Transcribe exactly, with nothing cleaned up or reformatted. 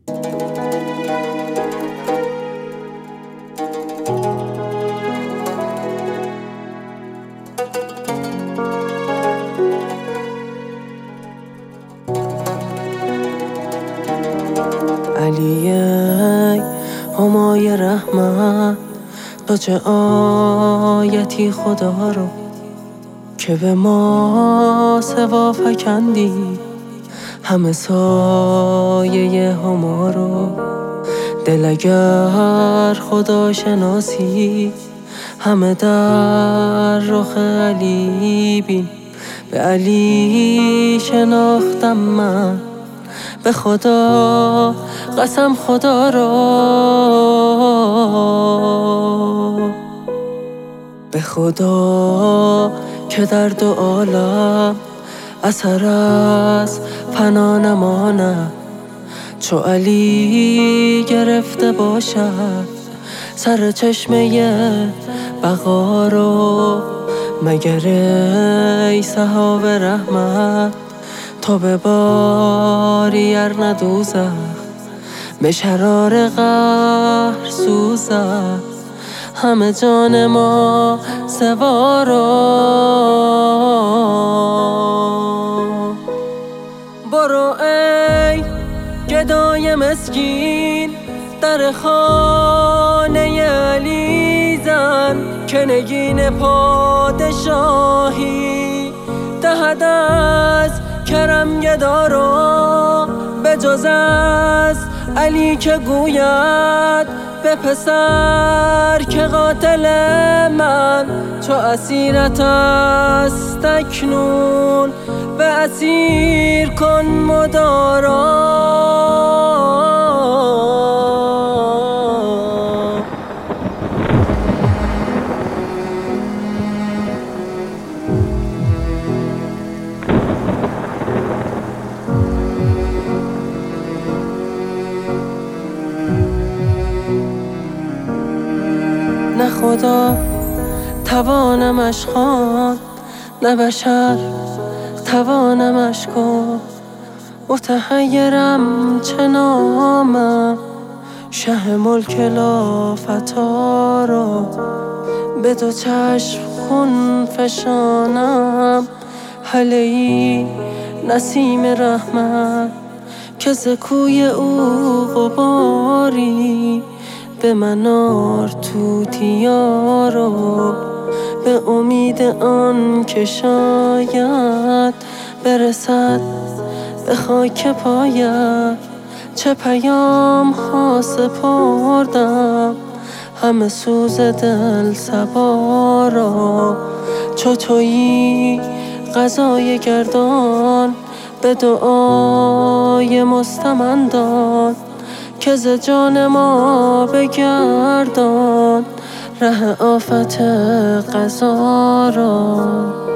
علی ای همای رحمت، تو چه آیتی خدا رو که به ما سوا فکندی، همه سایه هما رو. دل اگر خدا شناسی همه در رخ علی بین، به علی شناختم من به خدا قسم خدا را، به خدا که در دو عالم اثر از فنا نماند، چو علی گرفته باشد سر چشمه بقا رو. مگر ای سحاب رحمت تو بباری ار نه دوزخ، به شرار قهر سوزد همه جان ما سوارا. برو ای گدای مسکین در خانه علی زن، که نگین پادشاهی دهد از کرم گدا را. به جز از علی که گوید به پسر که قاتل من چو اسیرت است اکنون، به اسیر کن مدارا. نه خدا توانمش خواند، نه بشر توانمش گفت. متحیرم چه نامم، شه ملک لافتا را. به دو چشم خون فشانم هله ای نسیم رحمت، که ز کوی او غباری به من آر توتیا رو. به امید آن که شاید برسد به خاک پایت، چه پیام ها سپردم همه سوز دل صبا را. چو تویی قضای گردان به دعای مستمندان، که ز جان ما بگردان ره آفت قضا را.